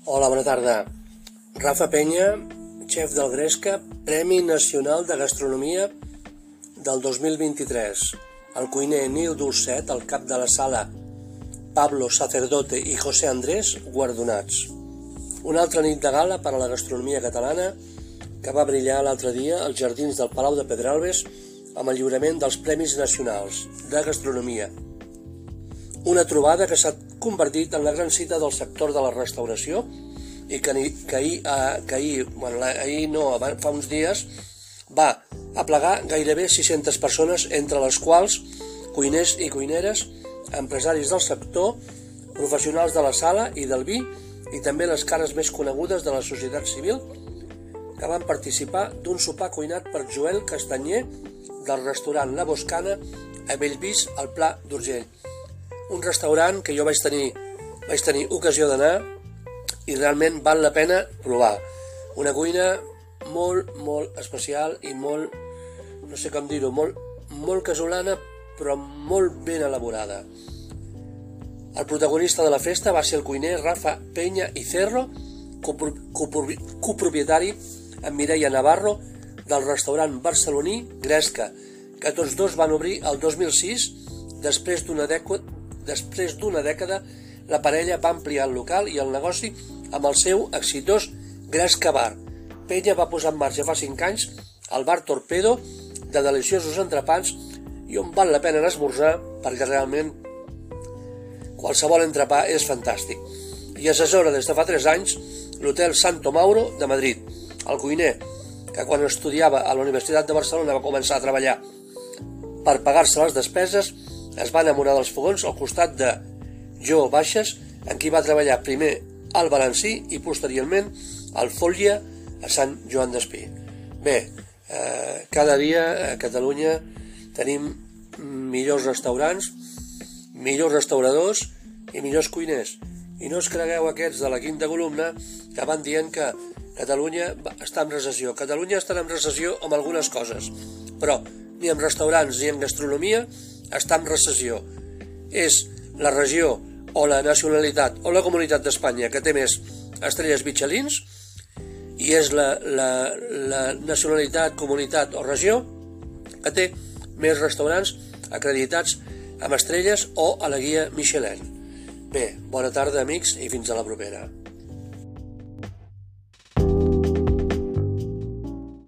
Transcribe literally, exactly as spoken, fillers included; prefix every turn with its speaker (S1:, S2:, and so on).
S1: Hola, bona tarda. Rafa Peña, xef del Gresca, Premi Nacional de Gastronomia del dos mil vint-i-tres. El cuiner Nil Dolcet, el cap de la sala Pablo Sacerdote i José Andrés, guardonats. Una altra nit de gala per a la gastronomia catalana que va brillar l'altre dia als jardins del Palau de Pedralbes amb el lliurament dels Premis Nacionals de Gastronomia. Una trobada que s'ha convertit en la gran cita del sector de la restauració i que, que, ahir, que ahir, bueno, ahir no, fa uns dies, va aplegar gairebé sis-centes persones, entre les quals cuiners i cuineres, empresaris del sector, professionals de la sala i del vi i també les cares més conegudes de la societat civil que van participar d'un sopar cuinat per Joel Castanyer del restaurant La Boscana a Bellvís, al Pla d'Urgell. Un restaurant que jo vaig tenir, vaig tenir ocasió d'anar i realment val la pena provar. Una cuina molt, molt especial i molt, no sé com dir-ho, molt, molt casolana, però molt ben elaborada. El protagonista de la festa va ser el cuiner Rafa Peña i Cerro, copropietari amb Mireia Navarro del restaurant barceloní Gresca, que tots dos van obrir el dos mil sis. Després d'una dècada, després d'una dècada, la parella va ampliar el local i el negoci amb el seu exitós Gresca Bar. Peña va posar en marxa fa cinc anys el bar Torpedo, de deliciosos entrepans, i on val la pena esmorzar perquè realment qualsevol entrepà és fantàstic. I assessora des de fa tres anys l'hotel Santo Mauro de Madrid. El cuiner, que quan estudiava a la Universitat de Barcelona va començar a treballar per pagar-se les despeses, es va enamorar dels fogons al costat de Jo Baixes, en qui va treballar primer al Valencí i posteriorment al Fotlla a Sant Joan d'Espí. Bé, eh, cada dia a Catalunya tenim millors restaurants, millors restauradors i millors cuiners. I no us cregueu aquests de la quinta columna que van dient que Catalunya està en recessió. Catalunya està en recessió amb algunes coses, però ni en restaurants ni en gastronomia està en recessió. És la regió o la nacionalitat o la comunitat d'Espanya que té més estrelles Michelins i és la, la, la nacionalitat, comunitat o regió que té més restaurants acreditats amb estrelles o a la guia Michelin. Bé, bona tarda, amics, i fins a la propera.